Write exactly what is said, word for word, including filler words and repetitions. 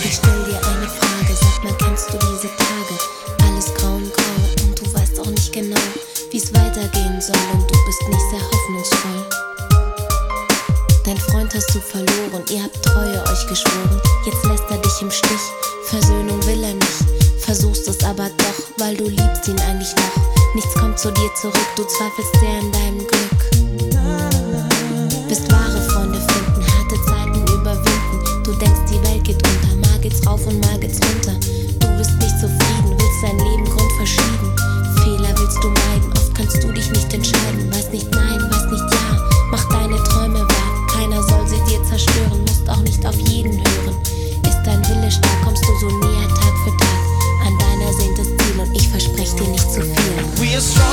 Ich stell dir eine Frage, sag mal, kennst du diese Tage? Alles grau und grau und du weißt auch nicht genau, wie's weitergehen soll und du bist nicht sehr hoffnungsvoll. Dein Freund hast du verloren, ihr habt Treue euch geschworen. Jetzt lässt er dich im Stich, Versöhnung will er nicht. Versuchst es aber doch, weil du liebst ihn eigentlich noch. Nichts kommt zu dir zurück, du zweifelst sehr an deinem Glück. Bist wahre Freunde finden, harte Zeiten überwinden. Du denkst, die Welt geht unter, mal geht's rauf und mal geht's runter. Du bist nicht zufrieden, willst dein Leben grundverschieden. Fehler willst du meiden, oft kannst du dich nicht entscheiden. Weiß nicht nein, weiß nicht ja, mach deine Träume wahr. Keiner soll sie dir zerstören, musst auch nicht auf jeden hören. Ist dein Wille stark, kommst du so näher Tag für Tag an dein ersehntes Ziel und ich versprech dir nicht zu viel. We are strong.